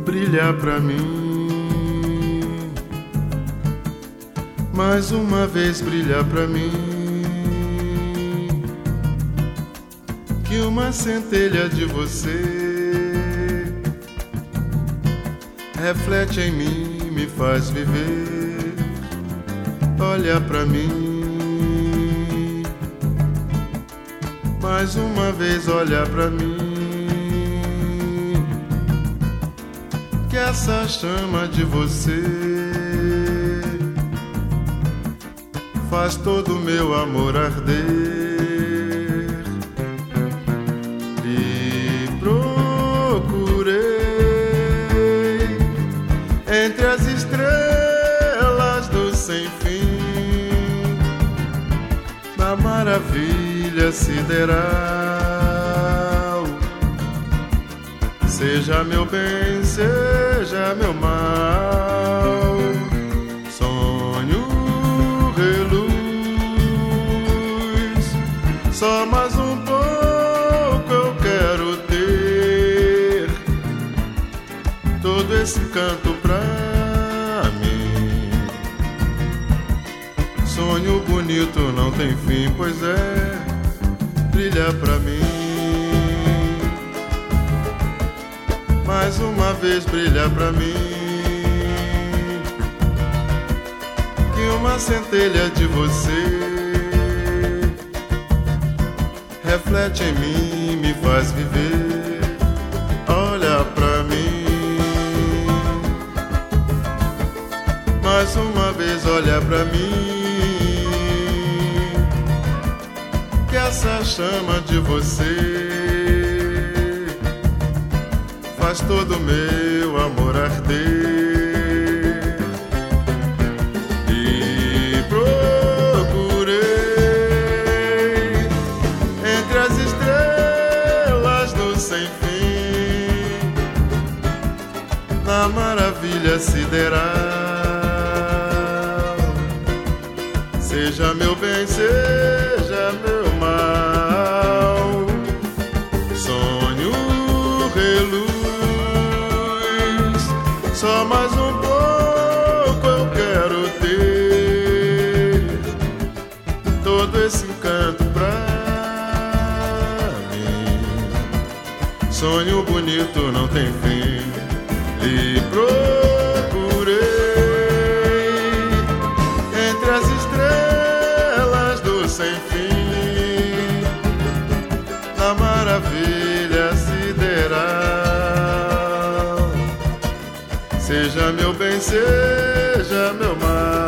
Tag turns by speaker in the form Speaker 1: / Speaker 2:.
Speaker 1: brilha pra mim. Mais uma vez brilha pra mim, que uma centelha de você reflete em mim, me faz viver. Olha pra mim, mais uma vez olha pra mim, que essa chama de você faz todo o meu amor arder. E procurei entre as estrelas do sem fim, na maravilha sideral. Seja meu bem, seja meu mal, sonho reluz. Só mais um pouco eu quero ter todo esse canto pra mim. Sonho bonito não tem fim, pois é, brilha pra mim. Mais uma vez brilha pra mim, que uma centelha de você reflete em mim, me faz viver. Olha pra mim, mais uma vez olha pra mim, que essa chama de você faz todo o meu amor arder. E procurei entre as estrelas do sem fim, na maravilha sideral. Seja meu bem, seja meu mal, sonho reluz. Só mais um pouco eu quero ter todo esse encanto pra mim. Sonho bonito não tem fim. E procurei entre as estrelas do sem fim, na maravilha sideral. Seja meu bem, seja meu mal,